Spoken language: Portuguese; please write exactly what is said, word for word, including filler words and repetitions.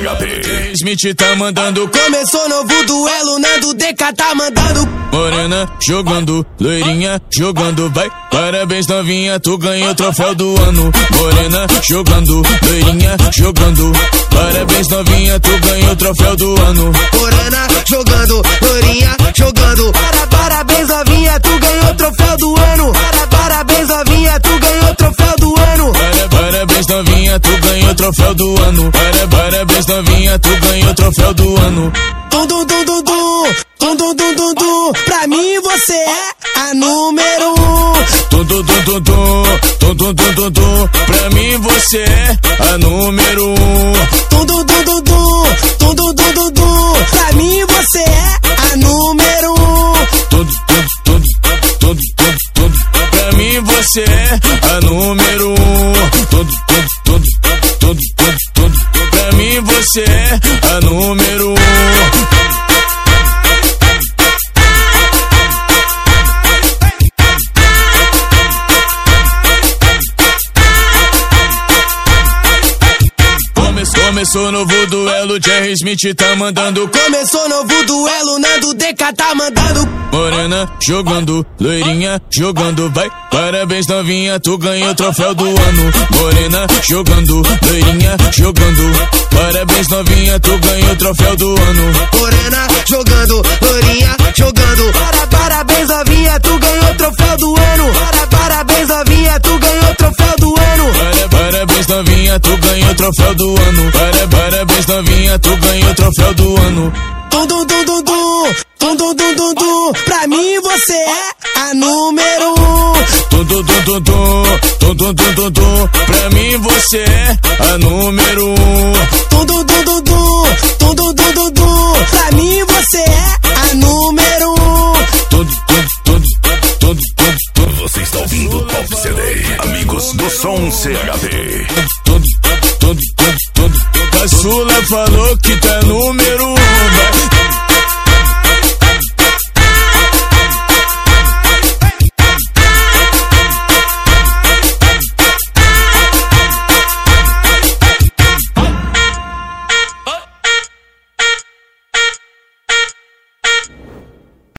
H D. Smith tá mandando. Começou novo duelo, Nando D K tá mandando. Morena jogando, loirinha jogando, vai. Parabéns novinha, tu ganhou o troféu do ano. Morena jogando, loirinha jogando. Parabéns novinha, tu ganhou o troféu do ano. Morena jogando, loirinha jogando. Para, parabéns novinha, tu ganhou o troféu do ano. Para, parabéns novinha, tu ganhou o troféu do ano. Para, parabéns novinha, tu ganhou o troféu do ano. Para, parabéns novinha, tu ganhou o troféu do ano. Dum dum dum dum dum, dum dum dum dum dum. Pra mim você é a número um. Dum dum dum dum dum, dum dum dum dum dum. Pra mim você é a número um. Dum dum dum dum dum, dum dum dum dum dum. Pra mim você é a número um. Dum dum dum dum dum dum. Pra mim você é a número um. Dum dum dum dum dum dum. Pra mim você é a número um. Começou novo duelo, Jerry Smith tá mandando. Começou novo duelo, Nando D K tá mandando. Morena jogando, loirinha jogando, vai. Parabéns novinha, tu ganhou o troféu do ano. Morena jogando, loirinha jogando. Parabéns novinha, tu ganhou o troféu do ano. Morena jogando, loirinha jogando. Para, parabéns novinha, tu ganhou o troféu do ano. Para, parabéns novinha, tu ganhou o troféu do ano. Para, parabéns novinha, tu ganhou o troféu do ano. Para, parabéns novinha, tu ganhou o troféu do ano. Dum dum dum dum dum, dum dum dum dum dum. Pra mim você é a número um. Dum dum dum dum dum, dum dum dum dum dum. Pra mim você é a número um. Dum dum dum dum dum, dum dum dum dum dum. Pra mim você é a número um. Dum dum dum dum dum dum. Você está ouvindo o Top C D, amigos do Som C H D. Dum dum dum dum dum. Caçula falou que tá número um, vai.